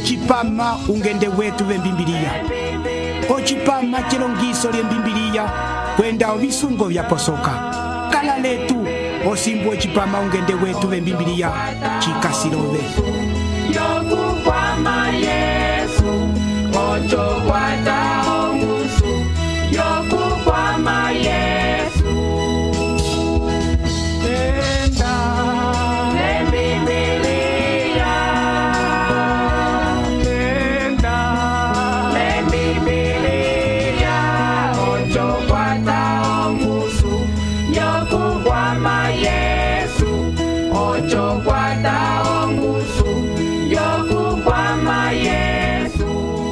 ochipama ungende wetu bembimbiriya, ochipama chilongiso lyembimbiliya kwenda obisungo byaposoka kala letu osimbu ochipama ungende wetu bembimbiliya chikasilobe yokukwama Yesu ocho kwata ongusu yokukwama Yesu tenda lembibiliya tenda lembibiliya ocho kwata ongusu yokukwama Yesu ocho kwata ongusu yokukwama Yesu.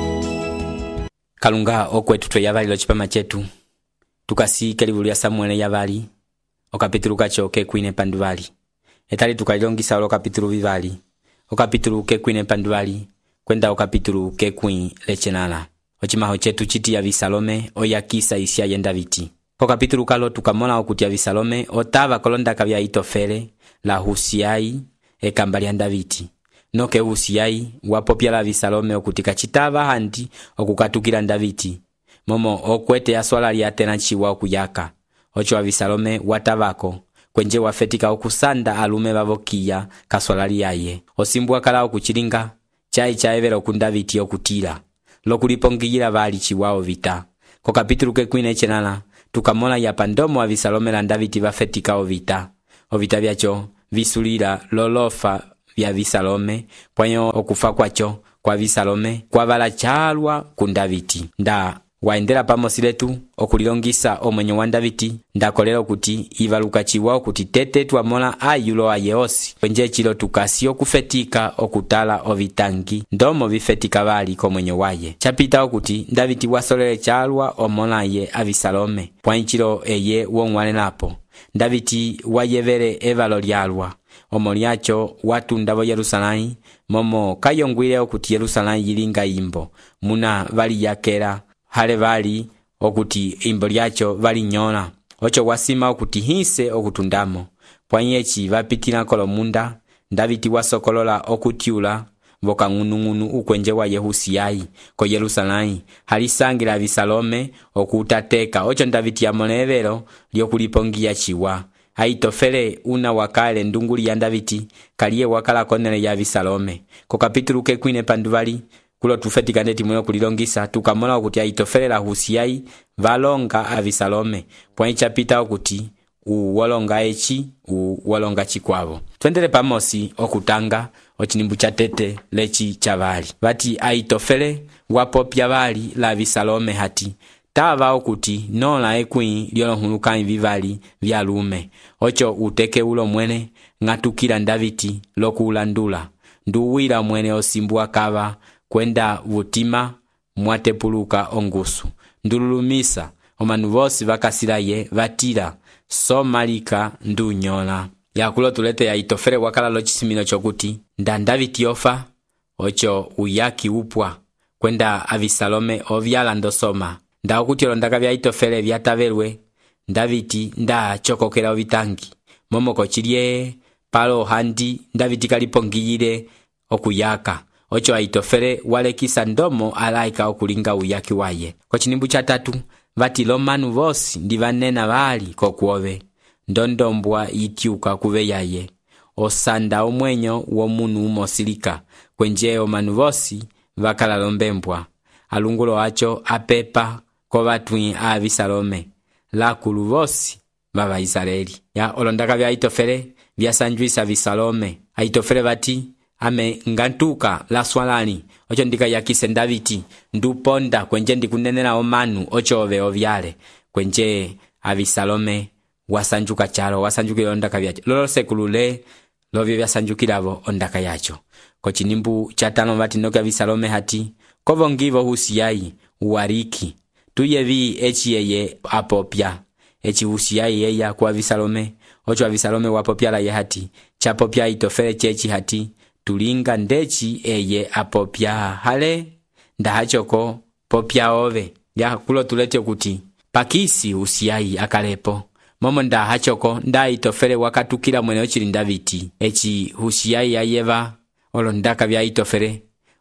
Kalunga okwetu tweyabalilo chipama chetu tukasike libulu lya Samuele yabali okapitulu kacho kekwine panduvali etali tukalilongisa olokapitulu vivali okapitulu kekwine panduvali kwenda okapitulu kekwi lechenala ochimaho chetu chiti ya Visalome oyakisa isia yenda viti okapitulu kalo tukamona okuti ya Visalome otava kolonda kabya Itofele la Husiai ekamba lya Daviti noke Husiai wapopya la Visalome okuti kachitava handi okukatukila Daviti momo okwete ya swala lya tena chiwa okuyaka ocho wa Visalome watavako kwenje wafetika okusanda alume bavokiya kaswala lyaye osimbwa kala okuchilinga chai chaevera okundaviti okutila lokulipongiyila bali chiwao vita ko kapitulu kekwine chenala tukamona ya pandomo wa Visalome la Daviti bafetika ovita byacho visulira lolofa vya Visalome pwanyo okufa kwacho kwa Visalome kwa bala chalwa ku Daviti nda waendera pamosiletu okulilongisa omwenyo wa Daviti ndakolera okuti ivaluka chiwa okuti tete twamola ayulo ayeosi kwenje chilo tukasi okufetika okutala ovitangi ndomo bifetika bali komwenyo waye chapita okuti Daviti wasolele chalwa omola ye Avisalome pwanchilo eye wongwale napo Daviti wayevere evalo lyalwa omolyacho watundabo Yerusalemu momo kayongwile okuti Yerusalemu yilinga imbo muna bali yakera hale bali okuti imbo lyacho bali nyola ocho wasima okuti hise okutundamo pwanyechi bapitila kolomunda Daviti wasokolola okutiula boka ngunu ukwenje wa Yehusiai ko Yerusalemu halisangira Visalome okutateka ocho Daviti yamonevero lyokulipongia chiwa Aitofele una wakale ndunguli ya Daviti kaliye wakala konele ya Visalome ko kapitulu kekwine panduvali kulo tufetika ndeti mwe kulilongisa tukamona okuti Aitofele la Husiai valonga Avisalome pwanyicha pita okuti uwolonga echi uwolonga chikwavo twendele pamosi okutanga ochinimbu cha tete lechi chavali vati Aitofele wapopya bali la Visalome hati tava okuti nola ekwi lyolonhulukanyi vivali vyalume ocho uteke ulo mwene ngatukila Daviti lokulandula nduwila mwene osimbua kava kwenda vutima mwatepuluka ongusu ndululumisa omanu vosi vakasilaye vatila somalika ndunyola yakulo tulete ya Aitofele wakala lochisimino chokuti nda Daviti ofa ocho uyaki upwa kwenda Avisalome ovyala ndosoma nda okuti olondaka vya Aitofele vyatavelwe Daviti nda chokokela ovitangi momoko chilye palo handi Daviti kalipongiyile okuyaka ocho Aitofele walekisa ndomo alaika okulinga uyaki waye kwa chinimbu cha tatu vati lomanu vosi ndivanena bali kokuove ndondombwa itiuka kuve yaye osanda omwenyo womunu umosilika kwenje omanu vosi vakala lombembwa alungulo acho apepa ko vatwi a Visalome lakulu vosi baba Israeli ya olondaka vya Aitofele vyasanjwisa Visalome Aitofele vati ame ngantuka la swalani ocho ndika yakise Daviti nduponda kwenje ndikunenela omanu ocho ove ovyale kwenje Avisalome wasanjuka chalo wasanjukila ondaka vyacho lolo sekulule lovyo vyasanjukilavo ondaka yacho kochinimbu chatano vati noka Avisalome hati kovongivo Husiai uwariki tuyevi echi yeye apopya echi Husiai yeya kwa Avisalome ocho Avisalome wapopya la ye hati chapopya Aitofele chechi hati tulinga ndechi eye apopya hale ndahachoko popya ove ya kulo tulete kuti pakisi Husiai akalepo momo ndahachoko nda Aitofele wakatukila mwene ochili Daviti echi Husiai ayeva olondaka vya Aitofele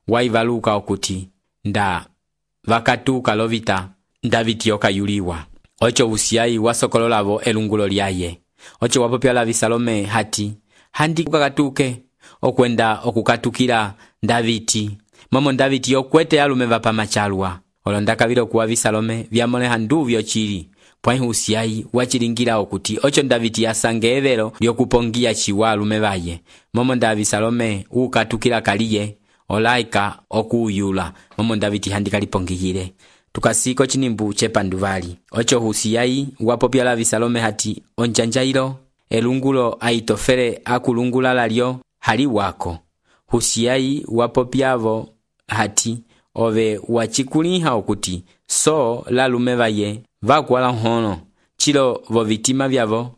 waivaluka okuti nda vakatuka lovita Davidi okayuliwa. Ocho Husiyai wasokololavo elungulo lyaye. Ocho wapopya la Abisalome hati handi kukatuke okwenda okukatukila Davidi. Momo Davidi okwete alume vapamachalwa. Olondaka vilo kuwa Abisalome vyamoneha nduvyo chili. Pwai Husiyai wachilingira okuti ocho Davidi asange evelo lyokupongia chiwa alume vaye. Momo nda Abisalome ukatukila kaliye olaika okuyula. Momo Davidi handi kalipongiyile. Tukasiko chinimbu chepanduvali. Ocho Husiyai wapopya la Abisalome hati onjanjailo elungulo Aitofele akulungula lalyo hali wako. Husiyai wapopyavo hati ove wachikuliha okuti so lalume vaye vakwala hono chilo vo vitima vyavo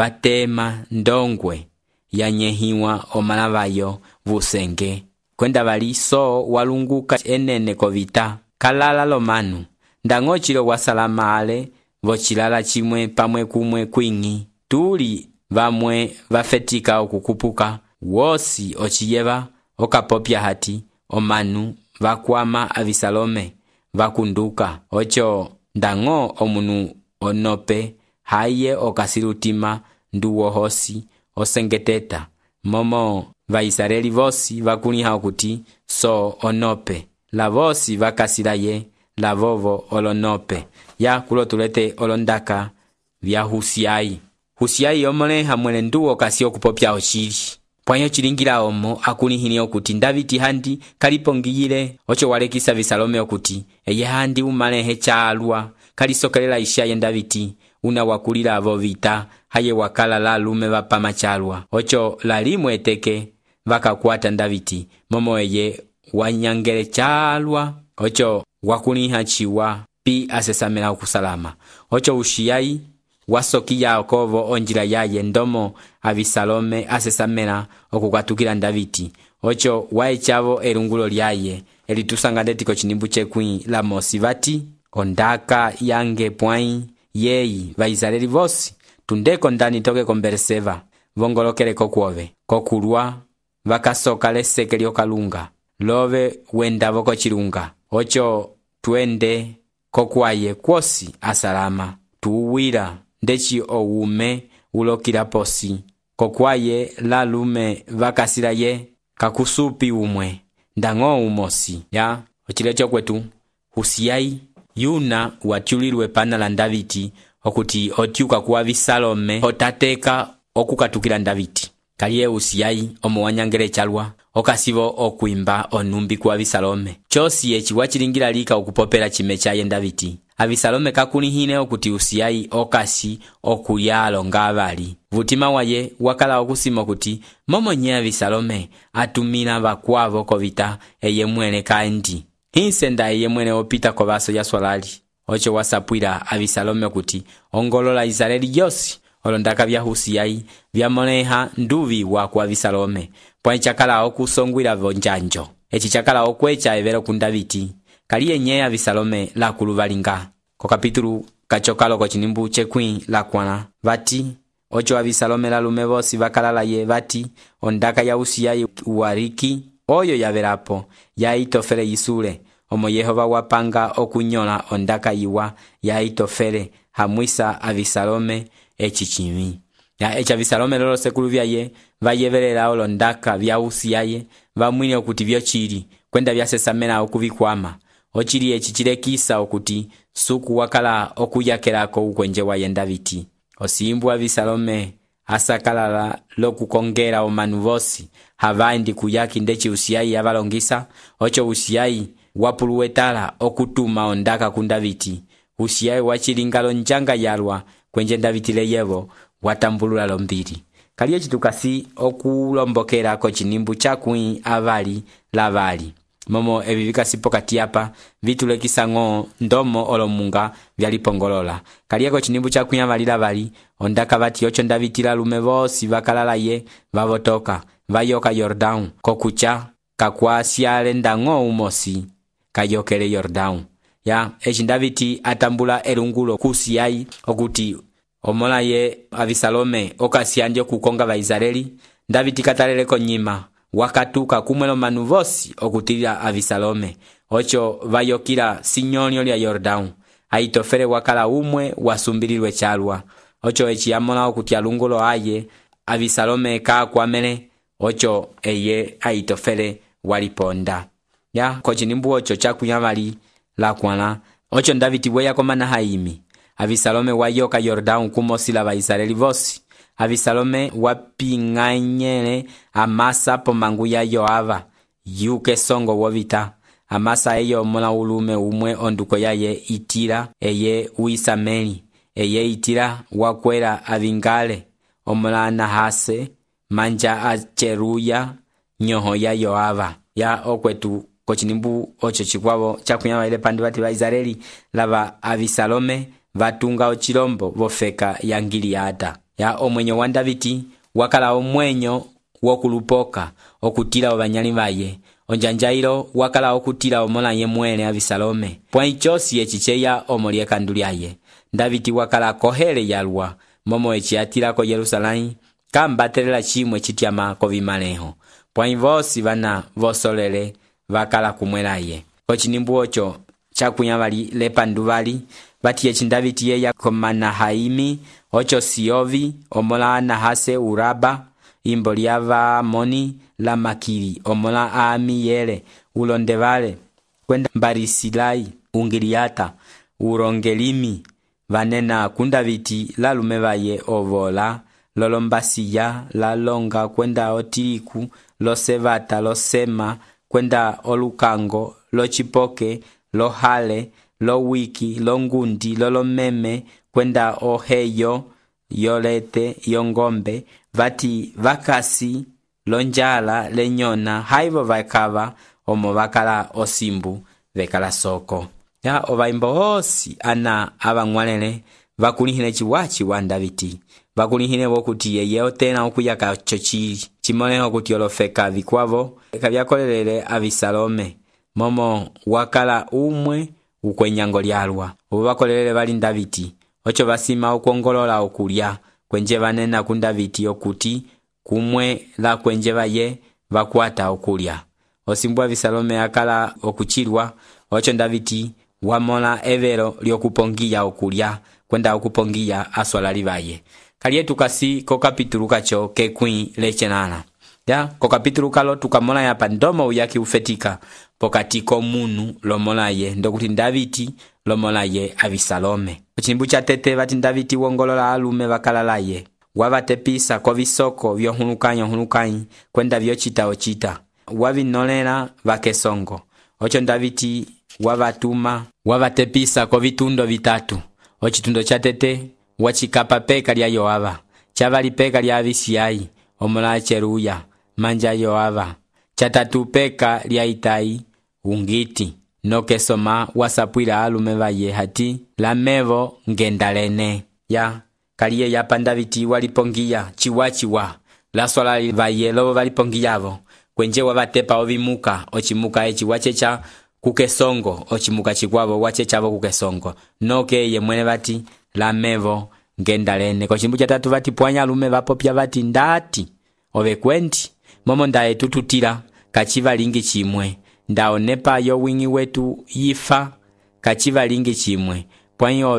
vatema ndongwe yanyehiwa omalavayo vusenge. Kwenda vali so walunguka enene kovita kalala lomanu ndango chilo wasalama ale vochilala chimwe pamwe kumwe kwingi tuli vamwe vafetika okukupuka wosi ochiyeva okapopya hati omanu vakwama Abisalome vakunduka. Ocho ndango omunu onope haye okasilutima nduwo hosi osengeteta. Momo Vaisraeli vosi vakuliha okuti so onope la vosi vakasilaye la vovo olonope. Ya kulotulete olondaka vya Husiyai. Husiyai omoleha mwele nduwo kasi okupopya ochili. Pwanyo chilingila omo akulihini okuti Davidi handi kalipongiyile. Ocho walekisa Abisalome okuti eye handi umalehe chalwa kalisokelela ishaye Davidi una wakulila avo vita haye wakala la lume vapamachalwa. Ocho lalimwe eteke vakakwata Davidi momo eye wanyangele chalwa. Ocho wakuliha chiwa pi asesamela okusalama. Ocho Husiyai wasokiya okovo onjila yaye ndomo Abisalome asesamela okukatukila Davidi. Ocho waechavo elungulo lyaye elitusangandetiko chinimbu chekwi la mosi vati ondaka yange pwai yeyi Vaisraeli vosi tundeko ndani toke kombereseva vongolokele kokuove kokulwa vakasoka leseke lyokalunga love wenda voko chilunga. Ocho tuende kokwaye kwosi asalama tuwira ndechi oume ulokila posi kokwaye la lume vakasilaye kakusupi umwe ndango umosi. Ya ochilecho kwetu Husiyai yuna wachulilwe pana la Davidi okuti otyuka kuwa Abisalome otateka okukatukila Davidi. Kaliye Husiyai omo wanyangele chalwa okasivo okuimba onumbi kuwa Abisalome. Chosi echi wachilingila lika okupopela chime chaye Davidi. Abisalome kakulihine okuti Husiyai okasi okuyalo ngavali. Vutima waye wakala okusima okuti momo nye Abisalome atumila vakwavo kovita eye mwene kandi. Hinsenda eye mwene opita kovaso ya swalali. Ocho wasapwila Abisalome okuti ongolola Israeli yosi. Olondaka vya Husiyai vyamoneha nduvi wakwa Abisalome. Pwani chakala okusongwila vonjanjo. Echi chakala okwecha evero kundaviti. Kaliye nye Abisalome la kuluvalinga. Ko kapitulu kachokalo ko chinimbu chekwi la kwana. Vati ocho Abisalome la lume vosi vakalala ye vati ondaka ya Husiyai uwariki oyo yaverapo ya Aitofele yisule. Omo Yehova wapanga okunyola ondaka iwa ya Aitofele hamwisa Abisalome echichimi. Ya echa Abisalome lolo sekulu vyaye vayevelela olondaka vya Husiyai vamwine okuti vyo chili kwenda vyasesamela okuvikwama. Ochili echichilekisa okuti suku wakala okuyakelako ukwenje wa Davidi. Osimbu Abisalome asakalala lokukongela omanu vosi havaindi kuyaki ndechi Husiyai yavalongisa. Ocho Husiyai wapuluwetala okutuma ondaka ku Davidi. Husiyai wachilingalo njanga yalwa kwenje Davidi leyevo watambulula lombili. Kaliye chitukasi okulombokela ko chinimbu chakwi avali lavali. Momo evivika sipo katiapa vitulekisa ngo ndomo olomunga vyalipongolola. Kaliye ko chinimbu chakwi avali lavali ondaka vati ocho Davidi la lume vosi vakalala ye vavotoka vayoka Yordan kokucha kakwasiale ndango umosi kayokele Yordan. Ya echi Davidi atambula elungulo Husiyai okuti omola ye Abisalome okasianje kukonga Vaisraeli. Davidi kataleleko nyima wakatuka kumwelo manu vosi okutilila Abisalome. Ocho vayokila sinyonyo lya Yordão. Aitofele wakala umwe wasumbililwe chalwa. Ocho echiyamola okutia lungulo aye Abisalome kakwamele. Ocho eye Aitofele waliponda. Ya kochinimbu ocho chakunyamali la kwana. Ocho Davidi weya komana haimi. Abisalome wayoka Yordão kumosila Vaisraeli vosi. Abisalome wapinganyele Amasa pomangu ya Yoava. Yuke songo wovita. Amasa eyo mona ulume umwe onduko yaye itira eye uisameli. Eye itira wakwela avingale. Omona nahase manja acheruya nyoho ya Yoava. Ya okwetu kochinimbu ocho chikwavo chakunyama ile pandu bati ba Israeli lava Abisalome vatunga ochilombo vofeka ya Giliada. Ya omwenyo wa Davidi wakala omwenyo wokulupoka okutila obanyali baye. Onjanjailo wakala okutila omola ye mwele Abisalome. Pwa ichosi echicheya omolie kandulyaye. Davidi wakala kohele yalwa momo echiatila ko Yerusalemu kambatelela chimwe chitiama kovimaleho. Pwa invosi vana vosolele vakala kumwelaye. Kochinimbu ocho chakunyabali lepanduvali bati echi Davidi yeya komana haimi ocho Siovi omola nahase uraba imbo lyava moni la makiri omola amiyele ulondevale kwenda Mbarisilai ungiliata urongelimi vanena kundaviti la lumevaye ovola lolombasiya la longa kwenda otiriku losevata losema kwenda olukango lochipoke lohale lowiki longundi lolomeme kwenda oheyo yolete yongombe vati vakasi lonjala lenyona haivo vakava omo vakala osimbu vekala soko. Ya ovaimbo hosi ana avangwalele vakulihile chiwachi wa Davidi. Vakulihile wokuti yeye otena okuyaka chochili chimoleho kuti olofeka vikwavo kavyakolelele Abisalome momo wakala umwe ukwenyango lyalwa. Uvakolelele vali Davidi ocho basima okongolola okulya kwenje vanena ku Davidi okuti kumwe la kwenje baye vakwata okulya. Osimbu Abisalome akala okuchilwa ocho Davidi wamola evero lyokupongiya okulya kwenda okupongiya aswalali baye. Kalietu kasi ko kapitulu kacho kekwi lechenana. Ya ko kapitulu kalo tukamola ya pandomo uyaki ufetika pokati ko munu lomola ye ndokuti Davidi lomola ye Abisalome. Kuchimbu cha tete vati Davidi wongolola alume vakalalaye. Wavatepisa ko visoko vyohunukanyi kwenda vyochita ochita. Wavinolera vakesongo. Ocho Davidi wavatuma wavatepisa ko vitundo vitatu. Ochitundo cha tete wachikapa peka lya Yoava. Chavali peka lya Abisiyai omola Cheruya manja Yoava. Chatatu peka lya Itai ungiti. Nokesoma wasapwila alume vaye hati lamevo ngendalene. Ya kaliye ya Davidi walipongiya chiwachiwa la swala vaye lobo valipongiyavo kwenje wabatepa ovimuka ochimuka echiwachecha kukesongo ochimuka chikwavo wachechavo kukesongo noke ye mwene vati lamevo ngendalene. Kochimbu cha tatu vati pwanya alume vapopya vati ndati ovekwendi momo ndaye tututila kachiva lingi chimwe ndaonepa yo wingi wetu yifa kachiva lingi chimwe pwanya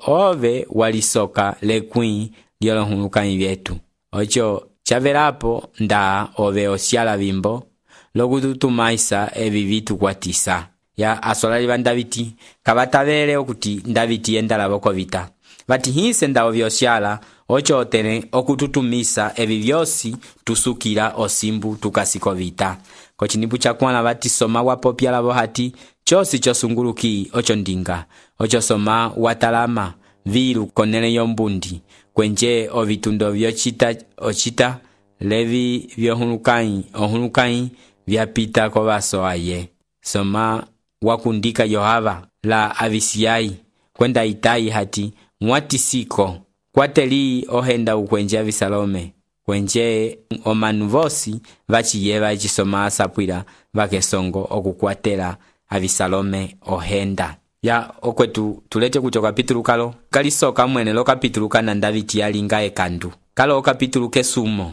ove walisoka lekwi lyolohunukani vyetu. Ocho chavelapo nda ove osiala vimbo lokututumaisa evi vitu kwatisa. Ya asolali va Davidi kavatavele okuti Davidi endala voko vita. Vati hinse nda ove osiala ocho otene okututumisa evi vyosi tusukila osimbu tukasiko vita. Kochinibu chakwana vati soma wapopya lavo hati chosi chosunguluki ocho ndinga. Ocho soma watalama vilu konele yombundi kwenje ovitundo vyochita ochita levi vyohunukanyi vyapita ko vaso aye. Soma wakundika Yoava la Abisiyai kwenda Itai hati mwatisiko kwateli ohenda ukwenje Abisalome kwenje omanu vosi vachiyeva echisoma asapwila vakesongo okukwatela Abisalome ohenda. Ya okwetu tulete kucho kapitulu kalo kalisoka mwene lo kapitulu kana Davidi yalinga ekandu kalo kapitulu kesumo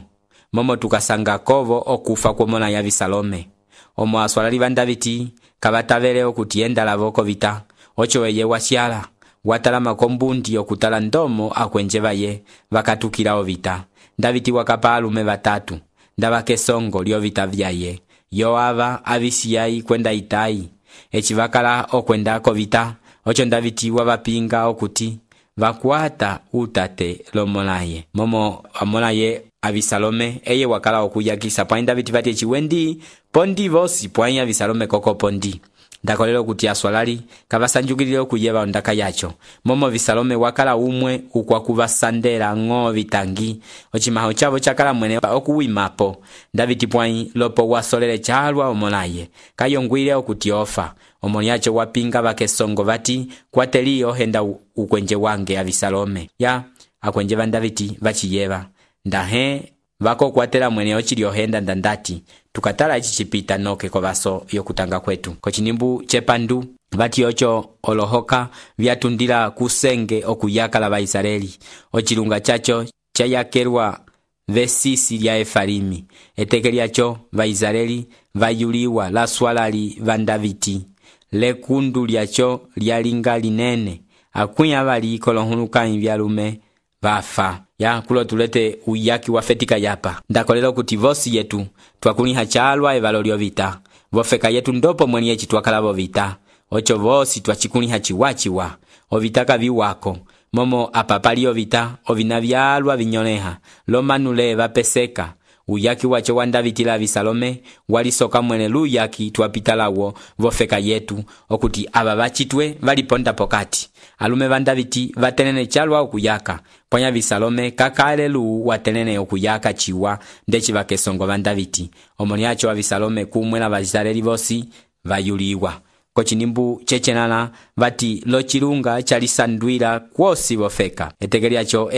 momo tukasanga kovo okufa kwomona ya Abisalome. Omo aswalali ba Davidi kabatavele okuti endala vokovita. Ocho eye wasyala watalama kombundi okutala ndomo akwenjeva ye vakatukila ovita. Davidi wakapa alume batatu ndaba kesongo lyovita vyaye, Yoava, Abisiyai kwenda Itai. Echivakala okwenda kovita. Ocho Davidi wabapinga okuti vakwata utate lomolaye. Momo amolaye Abisalome eye wakala okuyakisa pwani Davidi vati echiwendi pondi vosi pwani Abisalome koko pondi. Ndakolelo kuti aswalali kabasanjukilile okuyeva ondaka yacho. Momo Abisalome wakala umwe ukwakuba sandera ngo vitangi. Ochimaho chavo chakala mwene okuwimapo. Davidi pwani lopo wasolele chalwa omolaye. Kayongwile okuti ofa. Omoniacho wapinga bakesongo vati kwateliyo henda ukwenje wange Abisalome. Ya akwenje ba Davidi vachiyeva. Ndahe vako kwatela mwene ochilio henda ndandati. Tukatala ichi chipita noke kovaso yokutanga kwetu. Kochinimbu chepandu vati ocho olohoka vyatundila kusenge okuyakala ba Israeli. Ochilunga chacho chayakerwa vesisi lya Efalimi. Etekeliacho ba Israeli vayuliwa la swalali va Davidi. Lekundu lyacho lyalinga linene. Akunya bali kolonhunuka invyalume vafa. Ya kulo tulete uyaki wafetika yapa. Ndakolelo kuti vosi yetu twakuliha chalwa evalo lyovita. Vofeka yetu ndopo mweni yechi twakalabo vita. Ocho vosi twachikuliha chiwachiwa. Ovitaka viwako. Momo apapali ovita ovina vyalwa vinyoneha. Lomanule vapeseka. Uyaki wacho wa Davidi la Abisalome walisoka mwene luyaki twapitalawo vofeka yetu okuti aba bachitwe valiponda pokati. Alume ba Davidi vatenene chalwa okuyaka. Pwanya Abisalome kakalelu watenene okuyaka chiwa ndechi bakesongo ba Davidi. Omoniacho Abisalome kumwe na Aisraeli vosi vayuliwa. Kochinimbu chechenana vati lochilunga chalisandwila kwosi vofeka. Etekeliacho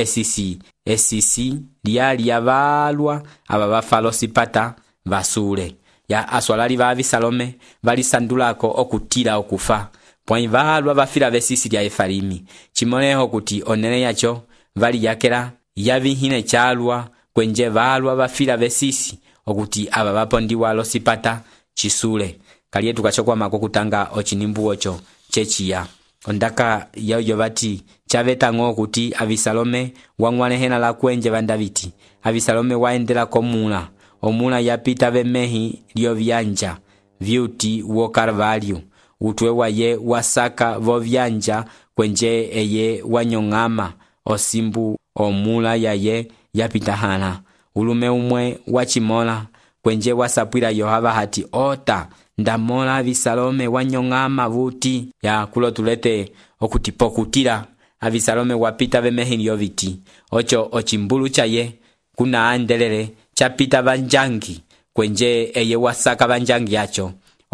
esisi lyali avalwa aba bafalosi pata vasule. Ya aswalali ba Abisalome valisandulako okutila okufa. Pwani valwa bafila vesisi lya Efalimi. Chimoneho kuti onene yacho vali yakela yavihine chalwa kwenje valwa bafila vesisi okuti aba bapondiwa losipata chisule. Kaliye tukachokwa mako kutanga ochinimbu ocho chechiya. Ondaka yoyo vati chaveta ngo kuti Abisalome wangwane hena la kwenje ba Davidi. Abisalome waendela komula. Omula yapita vemehi lyo vyanja vyuti wo Karvalio. Utwe waye wasaka vo vyanja kwenje eye wanyongama osimbu omula yaye yapita hana. Ulume umwe wachimola kwenje wasapwila Yohava hati ota ndamola Abisalome wanyongama vuti. Ya kulo tulete okutipokutila Abisalome wapita vemehi lyo viti. Ocho ochimbulu chaye kuna andelele chapita banjangi kwenje eye wasaka banjangi yacho.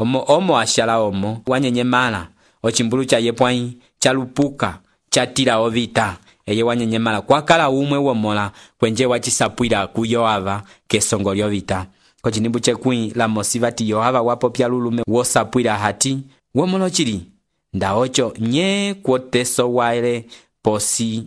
Omo ashala omo wanyenyemala. Ochimbulu chaye pwani chalupuka chatila ovita. Eye wanyenyemala kwakala umwe womola kwenje wachisapwila ku Yoava kesongo lyovita. Kochinimbu chekwi la mosivati Yoava wapo pya lulume wosapwila hati womola chili. Nda ocho nye kwoteso waile posi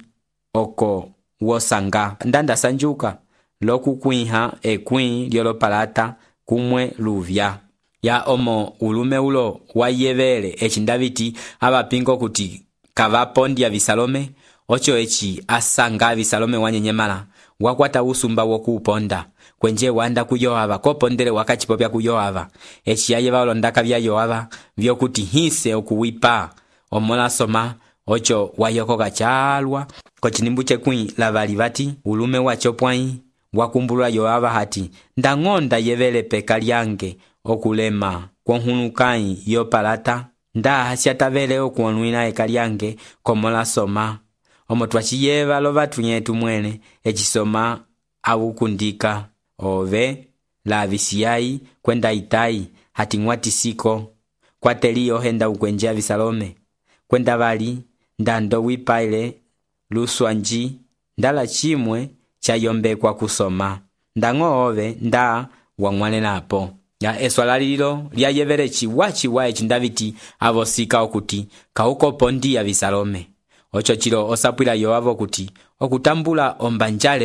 oko wosanga. Ndanda sanjuka loku kwiha ekwi lyolo palata kumwe luvya. Ya omo ulume ulo wayevele echi Davidi abapingo kuti kavapondi Abisalome. Ocho echi asanga Abisalome wanyenyemala wakwata usumba wokuponda kwenje wanda ku Yoava kopondele wakachipopya ku Yoava. Echi yaye valondaka vya Yoava vyokuti hise okuwipa. Omola soma ocho wayokoka chalwa. Kochinimbu chekwi la valivati ulume wacho pwai wakumbulwa Yoava hati ndangonda yevele peka lyange okulema kwonhunukai yo palata. Nda hasyatavele okuonwina eka lyange komola soma. Omo twachiyeva lo vatunyetu mwene echisoma awukundika. Ove la Abisiyai kwenda Itai hati ngwatisiko kwateliyo henda ukwenje Abisalome. Kwenda vali ndando wipaile luswanji ndala chimwe chayombekwa kusoma. Ndango ove nda wangwane napo. Ya eswalalilo lyayevele chiwachiwa echi Davidi avosika okuti kauko pondi Abisalome. Ocho chilo osapwila Yoava kuti okutambula ombanjale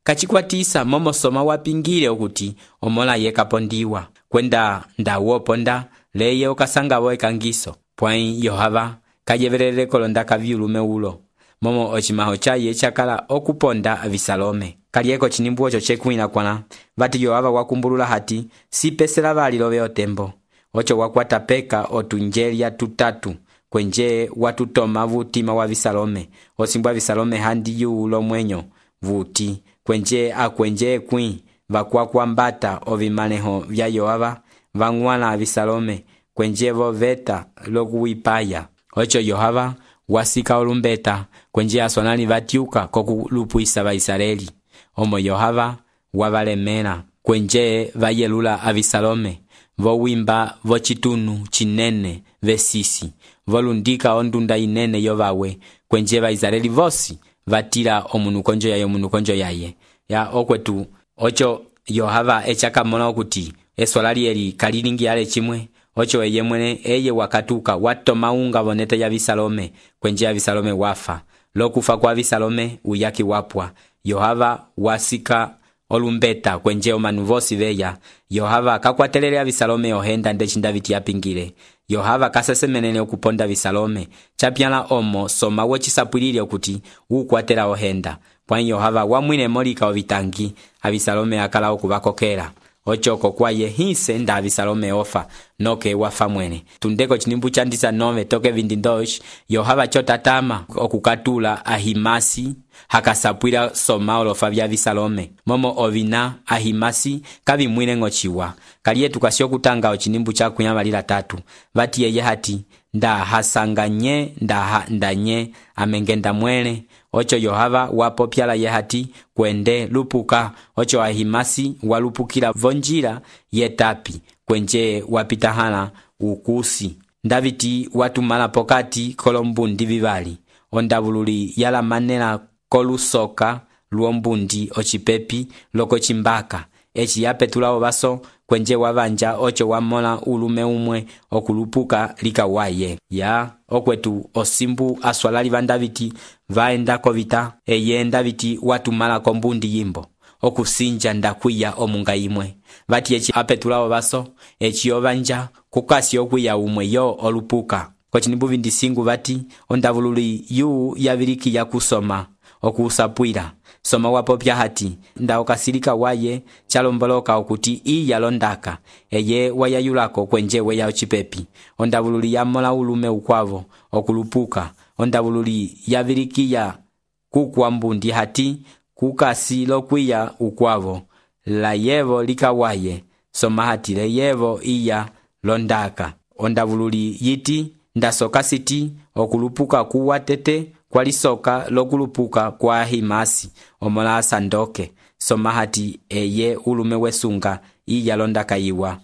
kachikwatisa momo soma wapingile okuti omola yekapondiwa kwenda ndawoponda leye okasangabo ekangiso pwai Yohava kajeverere kolonda kavyulume ulo momo ochimaho chaye chakala okuponda Abisalome kalieko chinimbu ocho chekwina kwana vati Yohava wakumbulula hati sipesela valilobe otembo ocho wakwata peka otunjelia tutatu kwenje watutoma vutima wa Abisalome osimbwa Abisalome handi yuulo mwenyo vuti kwenje akwenje kwi vakwakwambata ovimaneho vya Yohava vang'wana Abisalome kwenjevo veta lokuwipaya ocho Yohava wasika olumbeta kwenje aswanani vatiuka kokulupuisa Baisraeli omo Yohava wavalemena kwenje vayelula Abisalome vowimba vochitunu chinene vesisi volundika ondunda inene yovawe kwenje Baisraeli vosi vatila omunukonjo yaye ya okwetu ocho Yohava echakamona okuti eswalali eli kalilingi ale chimwe ocho eye mwene eye wakatuka watoma unga vonete ya Abisalome kwenje Abisalome wafa lokufa kwa Abisalome uyaki wapwa Yohava wasika olumbeta kwenje omanu vosi veya Yohava kakwatelele Abisalome ohenda ndechinda viti yapingile Yohava kasesemenene okuponda Abisalome chapyala omo soma wochisapwilile okuti ukwatela ohenda pwani Yohava wamwine molika ovitangi Abisalome akala okuvakokela ochoko kwaye hise nda Abisalome ofa noke wafa mwene tundeko chinimbu chandisa nove toke vindindosh Yohava chotatama okukatula Ahimasi hakasapwila soma olofa vya Abisalome momo ovina Ahimasi kavimwine ngochiwa kaliye tukasio kutanga ochinimbu cha kunyamalila tatu vati yeye hati nda hasanganye ndanye amengenda mwene ocho Yohava wapopyala yehati kwende lupuka ocho Ahimasi walupukila vonjila yetapi kwenje wapitahana ukusi ndaviti watumala pokati kolombundi vivali ondavululi yala manela kolusoka luombundi ochipepi loko chimbaka echi yapetula obaso kwenje wavanja ocho wamola ulume umwe okulupuka likawaye ya okwetu osimbu aswalali vandaviti vaenda kovita eye ndaviti watumala kombundi yimbo okusinja ndakwiya omunga imwe vati echi apetula obaso echi ovanja kukasi okwiya umwe yo olupuka kochinimbu vindisingu vati ondavululi yu yaviriki ya kusoma okusapwila soma wapopya hati nda okasilika waye chalomboloka okuti iya londaka eye wayayulako kwenje weya ochipepi ondavululi ya mola ulume ukwavo okulupuka ondavululi yavirikiya kukwambundi hati kukasi lokwiya ukwavo la yevo likawaye soma hati le yevo iya londaka ondavululi yiti ndasoka siti okulupuka kuwatete kwalisoka lokulupuka kwa Ahimasi omola sandoke soma hati eye ulume wesunga iya londaka iwa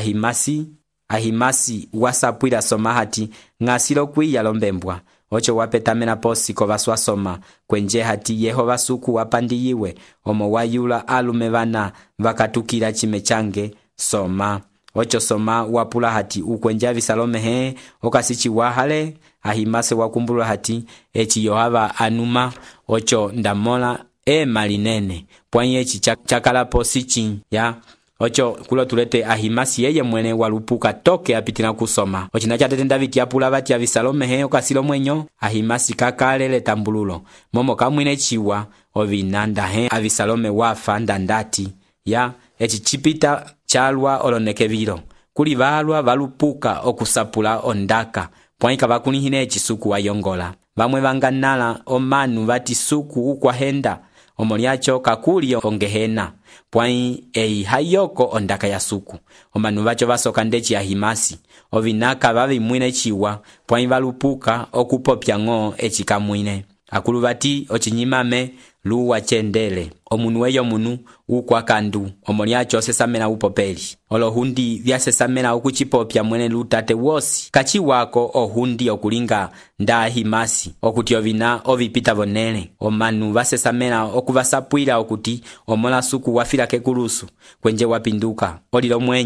Ahimasi wasapwila soma hati ngasilo kwiya lombembwa ocho wapetamena posi kovaswa soma kwenje hati Yehova suku wapandiyiwe omo wayula alume vana vakatukila chime change soma ocho soma wapula hati ukwenje Abisalome he okasichi wahale Ahimasi wakumbulula hati echi Yohava anuma ocho ndamola malinene pwani echi chakala posichi ya ocho kulo tulete Ahimasi yeye mwene walupuka toke apitina kusoma ochina chatete ndaviti apula vati Abisalome he okasilo mwenyo Ahimasi kakalele tambululo momo kamwine chiwa ovinanda he Abisalome wafa ndandati ya echi chipita chalwa olonekevilo kuli valwa valupuka okusapula ondaka pwani kavakunihine echisuku wayongola vamwe vanganala omanu vati suku ukwahenda omolyacho kakuli ongehena pwani hayoko ondaka ya suku omanu vacho vasoka ndechi Ahimasi ovinaka vavimwine chiwa pwani valupuka okupopya ng'o echikamwine akulu vati ochinyimame luwa chendele omunu weyo munu ukwakandu omolyacho sesamena upopeli olohundi vyasesamena ukuchipopya mwene lutate wosi kachiwako ohundi okulinga nda Ahimasi okuti ovina ovipita vonele omanu vasesamena okuvasapwila okuti omola suku wafila kekulusu kwenje wapinduka olilo mwenyo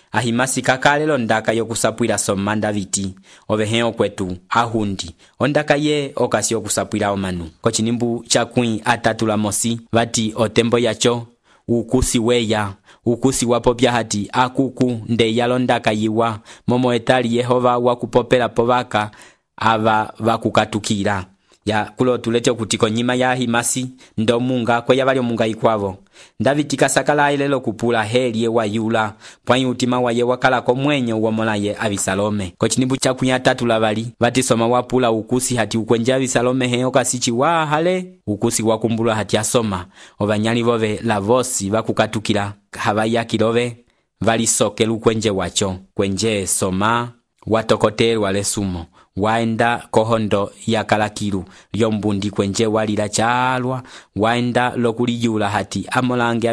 ahimasi kakalelo ndaka yokusapwila soma Daviti ovehe okwetu ahundi ondaka ye okasi okusapwila omanu kochinimbu chakwi atatula mosi vati otembo yacho ukusi weya ukusi wapopya hati akuku ndeyalo ndaka yiwa momo etali Yehova wakupopela povaka ava vakukatukila ya kulo tulete okutiko nyima ya ahimasi ndomunga kweya vali omunga ikwavo Daviti kasakala ilelo kupula heli wa yula pwanyi utima wa ye wakalako mwenye uwomola ye Abisalome kochinimbu chakwi atatula vali vati soma wapula ukusi hati ukwenja Abisalome heyo kasichi wa hale ukusi wakumbula hati asoma ovanyali vove lavosi vakukatukila havaya kilove vali sokelu kwenje wacho kwenje soma watokotelwa lesumo waenda kohondo ya kalakilu lyombundi kwenje walila chalwa waenda lokuliyula hati amolange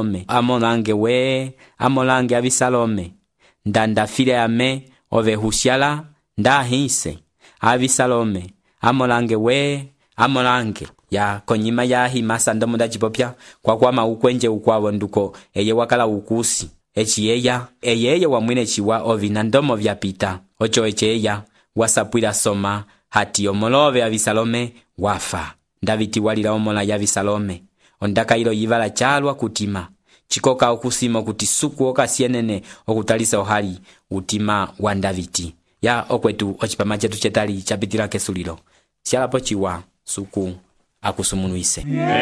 Abisalome ndandafile ame ove husyala ndahise Abisalome amolange ya konyima ya ahimasa ndomuda chipopya kwa kwama ukwenje ukwavo nduko eye wakala ukusi eyeya wamwine chiwa ovina ndomo vyapita ocho echeya wasapwila soma hati omolove Abisalome wafa Daviti walila omola ya Abisalome ondaka ilo yivala chalwa kutima chikoka okusima kuti suku okasienene okutalisa ohali utima wa Daviti ya okwetu ochipama chetu chetali chapitila kesulilo sialapo chiwa suku akusumunuise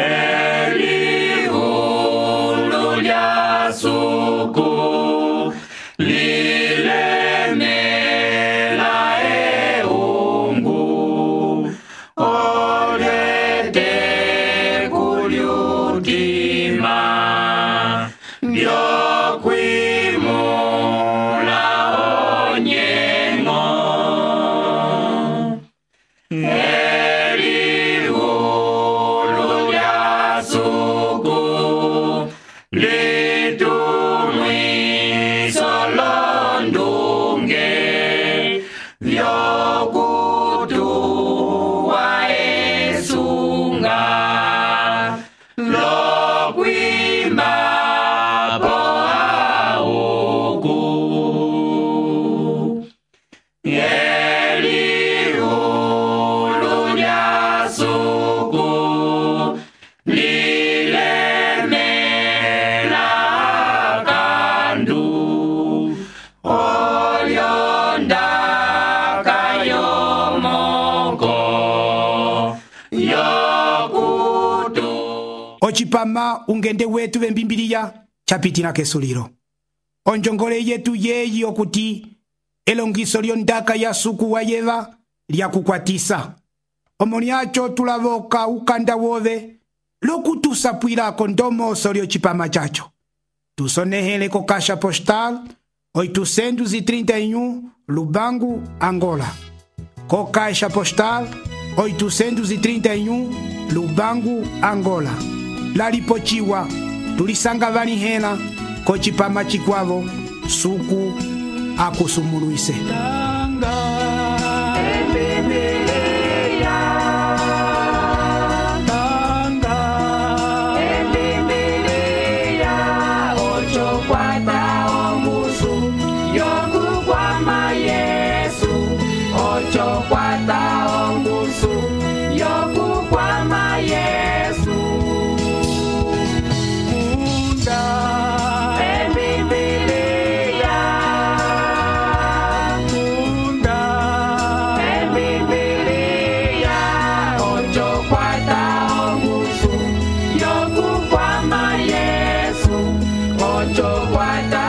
Eliululya suku Ochipama ungende wetu vembimbiliya chapitila kesulilo onjongole yetu yeyi okuti elongiso lyondaka ya suku wa yeva lyakukwatisa omolyacho tulavoka ukanda wove lokutusapwilako ndomoso lyochipama chacho tusonehele ko Caixa Postal 831 Lubangu, Angola. Co Caixa Postal 831 Lubangu, Angola. Lalipochiwa tulisanga vanihela ko chipama chikwavo suku akusumuluise. Ocho, cuatro.